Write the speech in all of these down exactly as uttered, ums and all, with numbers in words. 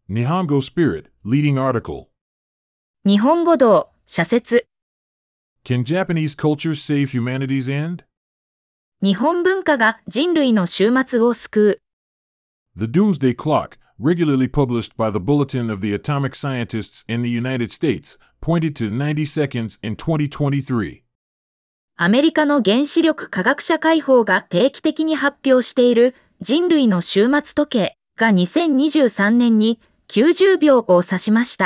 Nihongo Spirit, leading article. 日本語道、社説。 Can Japanese culture save humanity's end? 日本文化が人類の終末を救う。 The Doomsday Clock, regularly published by the Bulletin of the Atomic Scientists in the United States, pointed to ninety seconds in twenty twenty-three. アメリカの原子力科学者会報が定期的に発表している人類の終末時計がにせんにじゅうさんねんにきゅうじゅうびょうを指しました。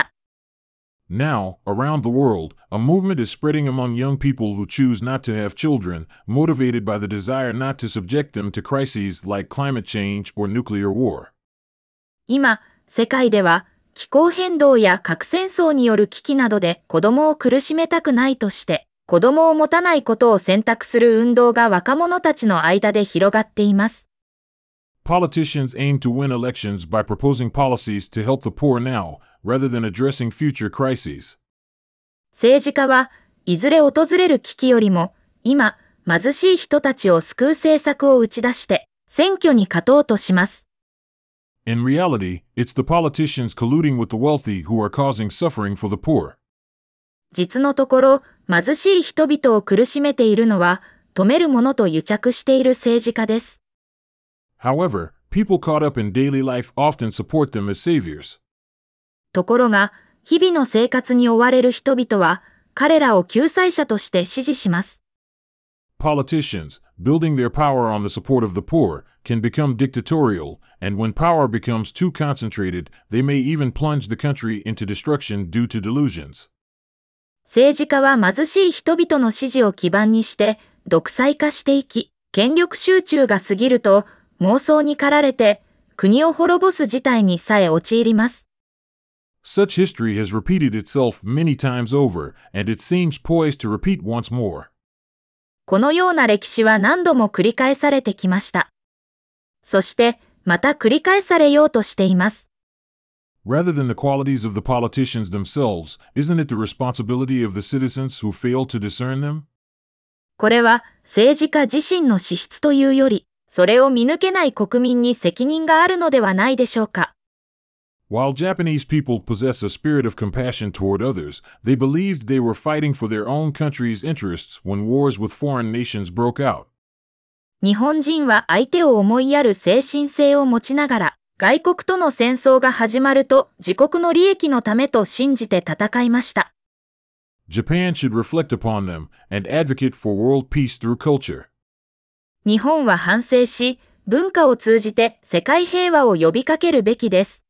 Now, around the world, a movement is spreading among young people who choose not to have children, motivated by the desire not to subject them to crises like climate change or nuclear war. 今、世界では気候変動や核戦争による危機などで子供を苦しめたくないとして、子供を持たないことを選択する運動が若者たちの間で広がっています。 Politicians aim to win elections by proposing policies to help the poor now, rather than addressing future crises. 政治家はいずれ訪れる危機よりも、今、貧しい人たちを救う政策を打ち出して、選挙に勝とうとします。 In reality, it's the politicians colluding with the wealthy who are causing suffering for the poor. 実のところ、貧しい人々を苦しめているのは、富めるものと癒着している政治家です。 However, people caught up in daily life often support them as saviors. ところが、日々の生活に追われる人々は、彼らを救済者として支持します。 Politicians, building their power on the support of the poor, can become dictatorial, and when power becomes too concentrated, they may even plunge the country into destruction due to delusions. 政治家は貧しい人々の支持を基盤にして、独裁化していき、権力集中が過ぎると、妄想に駆られて、国を滅ぼす事態にさえ陥ります。 Such history has repeated itself many times over, and it seems poised to repeat once more. このような歴史は何度も繰り返されてきました。そして、また繰り返されようとしています。 Rather than the qualities of the politicians themselves, isn't it the responsibility of the citizens who fail to discern them? これは政治家自身の資質というより、それを見抜けない国民に責任があるのではないでしょうか。 While Japanese people possess a spirit of compassion toward others, they believed they were fighting for their own country's interests when wars with foreign nations broke out. 日本人は相手を思いやる精神性を持ちながら、外国との戦争が始まると自国の利益のためと信じて戦いました。 Japan should reflect upon them and advocate for world peace through culture. 日本は反省し、文化を通じて世界平和を呼びかけるべきです。